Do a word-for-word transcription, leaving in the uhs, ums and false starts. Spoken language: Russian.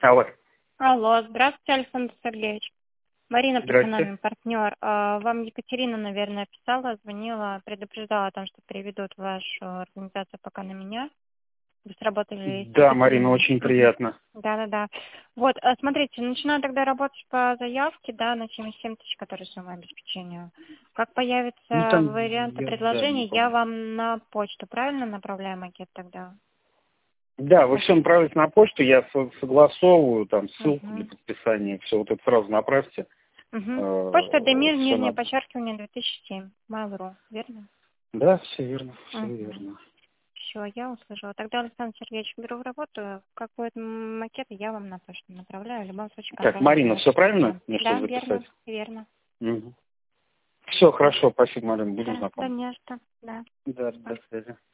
Алло. Алло, здравствуйте, Александр Сергеевич. Марина Здрасте. Паханами, партнер. А, Вам Екатерина, наверное, писала, звонила, предупреждала о том, что переведут вашу организацию пока на меня. Вы сработали с Да, Марина, Екатериной. очень Мгм. приятно. Да-да-да. Вот, а, смотрите, начинаю тогда работать по заявке, да, на семьдесят семь тысяч, которые сумма обеспечения. Как появятся Ну там, варианты я, да, не предложений, я помню. вам на почту, правильно направляю макет тогда? Да, вы все направите на почту, я со- согласовываю, там, ссылку для Угу. подписания, все вот это сразу направьте. Угу. Почта Демир, Все нижнее надо. подчеркивание, две тысячи семь. Mail.ru, верно? Да, все верно, все Угу. верно. Все, я услышала. Тогда, Александр Сергеевич, беру в работу. Как будет макет, я вам на почту направляю. В любом случае, Так, контрольную Марина, все проверку правильно? проведем. Мне Да, что записать? верно, верно. Все, хорошо, спасибо, Марина, будем Да, да знакомы. не за что. Да. Да, до связи.